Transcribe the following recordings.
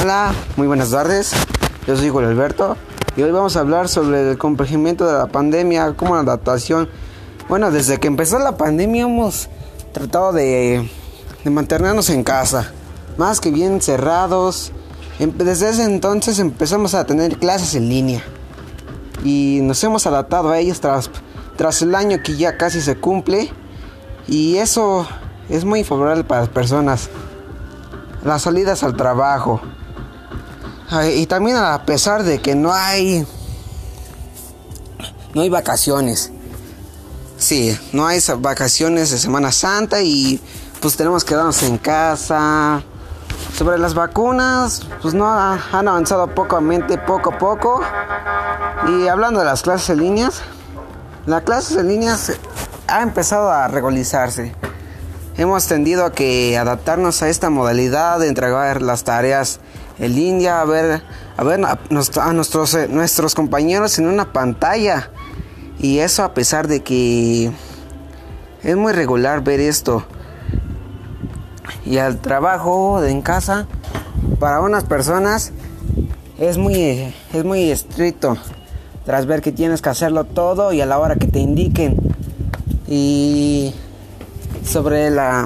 Hola, muy buenas tardes. Yo soy Juan Alberto y hoy vamos a hablar sobre el compregimiento de la pandemia como la adaptación. Bueno, desde que empezó la pandemia hemos tratado de mantenernos en casa, más que bien cerrados. Desde ese entonces empezamos a tener clases en línea y nos hemos adaptado a ellos tras el año que ya casi se cumple, y eso es muy favorable para las personas. Las salidas al trabajo, y también a pesar de que no hay vacaciones. Sí, no hay vacaciones de Semana Santa y pues tenemos que quedarnos en casa. Sobre las vacunas, pues no han avanzado poco a poco. Y hablando de las clases en líneas, la clase en líneas ha empezado a regularizarse. Hemos tendido a adaptarnos a esta modalidad de entregar las tareas en línea, a ver a nuestros compañeros en una pantalla. Y eso a pesar de que es muy regular ver esto. Y al trabajo en casa, para unas personas es muy estricto, tras ver que tienes que hacerlo todo y a la hora que te indiquen. Y sobre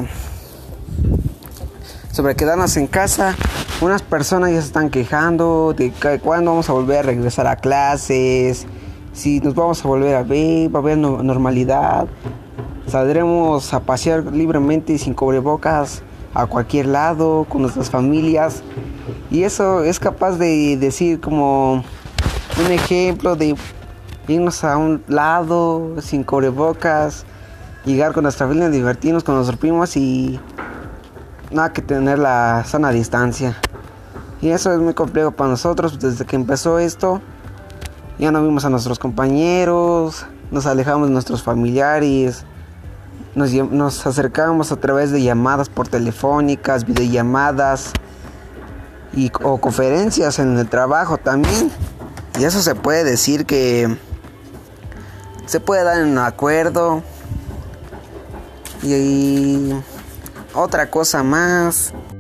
quedarnos en casa, unas personas ya se están quejando de que cuándo vamos a volver a regresar a clases, si nos vamos a volver a ver, va a haber normalidad, saldremos a pasear libremente y sin cubrebocas a cualquier lado con nuestras familias. Y eso es capaz de decir como un ejemplo de irnos a un lado sin cubrebocas, llegar con nuestra familia, divertirnos con nuestros primos y nada que tener la sana distancia. Y eso es muy complejo para nosotros. Desde que empezó esto ya no vimos a nuestros compañeros, nos alejamos de nuestros familiares, nos acercamos a través de llamadas por telefónicas, videollamadas o conferencias en el trabajo también. Y eso se puede decir que se puede dar en un acuerdo. Y otra cosa más,